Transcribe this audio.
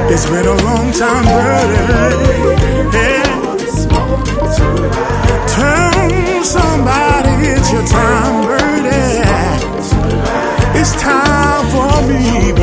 It's been a long time, Birdie. Yeah. Tell somebody it's your time, Birdie. It's time for me,